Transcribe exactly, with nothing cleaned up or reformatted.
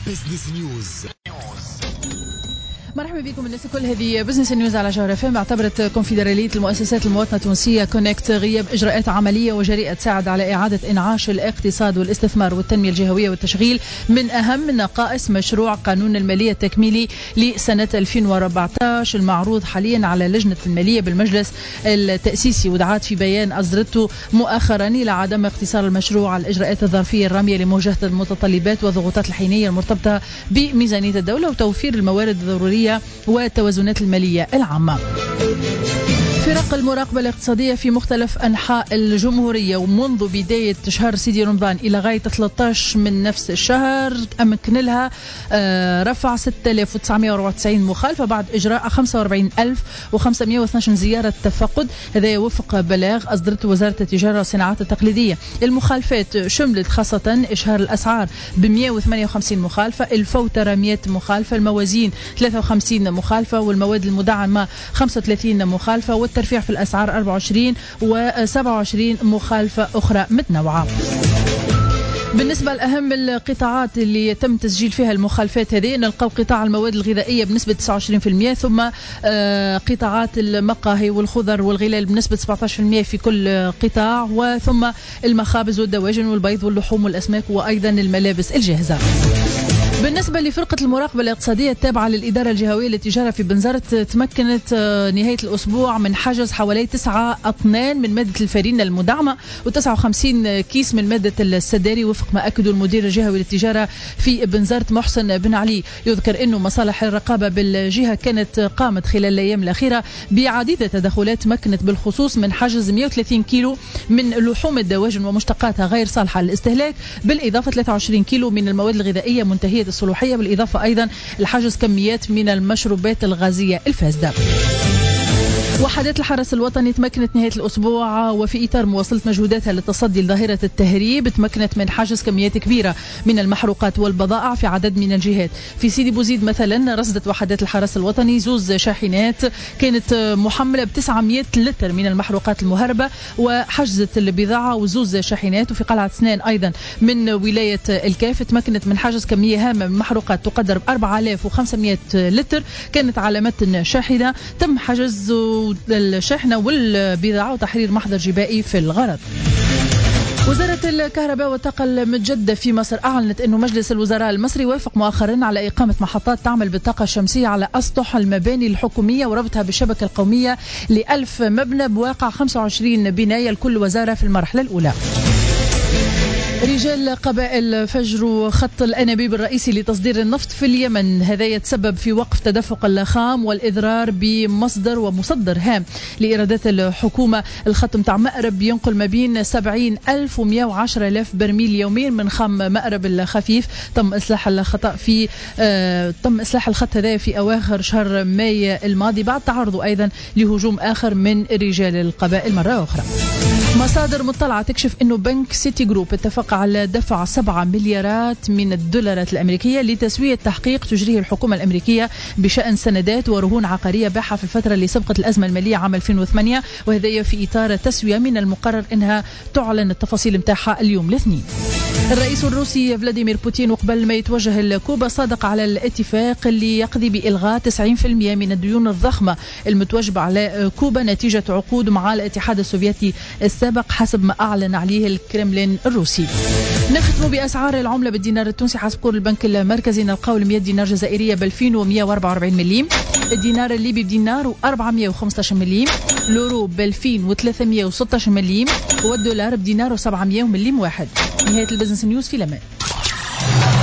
بزنس نيوز. مرحبا بكم الناس الكل. هذه بزنس نيوز على جوهر اف ام. اعتبرت كونفدرالية المؤسسات المواطنة التونسية كونكت غياب إجراءات عملية وجريئة تساعد على إعادة إنعاش الاقتصاد والاستثمار والتنمية الجهوية والتشغيل من أهم نقائص مشروع قانون المالية التكميلي لسنة ألفين وأربعة عشر المعروض حاليا على لجنة المالية بالمجلس التأسيسي، ودعات في بيان أصدرته مؤخرا إلى عدم اقتصار المشروع على الإجراءات الظرفية الرامية لمواجهة المتطلبات والضغوطات الحينية المرتبطة بميزانية الدولة وتوفير الموارد الضرورية والتوازنات المالية العامة. فرق المراقبة الاقتصادية في مختلف أنحاء الجمهورية ومنذ بداية شهر سيدي رمضان إلى غاية ثلاثة عشر من نفس الشهر أمكن لها رفع ستة آلاف وتسعمائة وأربعة وتسعين مخالفة بعد إجراء خمسة وأربعين ألف وخمسمائة واثني عشر زيارة تفقد، هذا وفق بلاغ أصدرته وزارة التجارة والصناعات التقليدية. المخالفات شملت خاصة إشهار الأسعار ب مائة وثمانية وخمسين مخالفة، الفوترة مائة مخالفة، الموازين ثلاثة وخمسين مخالفة، والمواد المدعمة خمسة وثلاثين مخالفة، والترفيع في الأسعار أربعة وعشرين وسبعة وعشرين مخالفة أخرى متنوعة. بالنسبة لأهم القطاعات اللي يتم تسجيل فيها المخالفات هذه نلقاو قطاع المواد الغذائية بنسبة تسعة وعشرين بالمئة، ثم قطاعات المقاهي والخضر والغلال بنسبة سبعة عشر بالمئة في كل قطاع، وثم المخابز والدواجن والبيض واللحوم والأسماك وأيضا الملابس الجاهزة. بالنسبة لفرقة المراقبة الاقتصادية التابعة للإدارة الجهوية للتجارة في بنزرت، تمكنت نهاية الأسبوع من حجز حوالي تسعة أطنان من مادة الفارينة المدعمة وتسعة وخمسين كيس من مادة السداري، وفق ما أكدوا المدير الجهوي للتجارة في بنزرت محسن بن علي. يذكر أنه مصالح الرقابة بالجهة كانت قامت خلال الأيام الأخيرة بعديد تدخلات مكنت بالخصوص من حجز مائة وثلاثين كيلو من لحوم الدواجن ومشتقاتها غير صالحة للاستهلاك، بالإضافة ثلاثة وعشرين كيلو من المواد الغذائية منتهية الصلاحية، بالإضافة أيضا الحجز كميات من المشروبات الغازية الفاسدة. وحدات الحرس الوطني تمكنت نهاية الأسبوع وفي إطار مواصلة مجهوداتها للتصدي لظاهرة التهريب تمكنت من حجز كميات كبيرة من المحروقات والبضائع في عدد من الجهات. في سيدي بوزيد مثلا رصدت وحدات الحرس الوطني زوز شاحنات كانت محملة ب تسعمائة لتر من المحروقات المهربة وحجزت البضاعة وزوز شاحنات. وفي قلعة سنان أيضا من ولاية الكاف تمكنت من حجز كمية هامة من محروقات تقدر ب أربعة آلاف وخمسمائة لتر كانت على متن شاحنة، تم حجز الشاحنة والبضاعة وتحرير محضر جبائي في الغرض. وزارة الكهرباء والطاقة المتجددة في مصر أعلنت أنه مجلس الوزراء المصري وافق مؤخرا على إقامة محطات تعمل بالطاقة الشمسية على أسطح المباني الحكومية وربطها بالشبكة القومية لألف مبنى بواقع خمسة وعشرين بناية لكل وزارة في المرحلة الأولى. رجال قبائل فجروا خط الأنابيب الرئيسي لتصدير النفط في اليمن، هذا يتسبب في وقف تدفق الخام والإضرار بمصدر ومصدر هام لإيرادات الحكومة. الخط متاع مأرب ينقل ما بين سبعين ألف ومئة وعشرة آلاف برميل يوميا من خام مأرب الخفيف. تم إصلاح الخطأ في آه تم إصلاح الخط هذا في أواخر شهر مايو الماضي بعد تعرضه أيضا لهجوم آخر من رجال القبائل مرة أخرى. مصادر مطلعة تكشف أنه بنك سيتي جروب اتفق على دفع سبعة مليارات من الدولارات الأمريكية لتسوية تحقيق تجريه الحكومة الأمريكية بشأن سندات ورهون عقارية باعها في الفترة اللي سبقت الأزمة المالية عام ألفين وثمانية، وهذا في إطار تسوية من المقرر أنها تعلن التفاصيل متاعها اليوم الاثنين. الرئيس الروسي فلاديمير بوتين وقبل ما يتوجه لكوبا صادق على الاتفاق اللي يقضي بإلغاء تسعين بالمئة من الديون الضخمة المتوجبة على كوبا نتيجة عقود مع الاتحاد السوفيتي السابق حسب ما أعلن عليه الكرملين الروسي. نختم بأسعار العملة بالدينار التونسي حسب قول البنك المركزي نلقاو مئة دينار جزائرية ب ألفين ومئة وأربعة وأربعين مليم، الدينار الليبي بدينار وأربعمئة وخمسة عشر مليم، اليورو ب ألفين وثلاثمئة وستة عشر مليم، والدولار بدينار وسبعمئة مليم واحد. نهاية البزنس نيوز في لمن.